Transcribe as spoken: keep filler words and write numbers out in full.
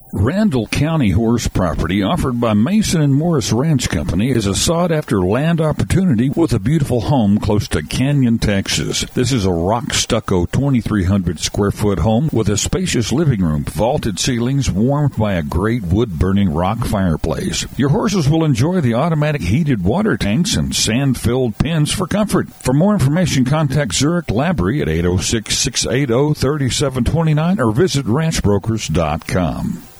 Randall County horse property offered by Mason and Morris Ranch Company is a sought-after land opportunity with a beautiful home close to Canyon, Texas. This is a rock stucco twenty-three hundred square foot home with a spacious living room, vaulted ceilings, warmed by a great wood-burning rock fireplace. Your horses will enjoy the automatic heated water tanks and sand-filled pens for comfort. For more information, contact Zurich Labrie at eight oh six, six eight oh, three seven two nine or visit ranch brokers dot com.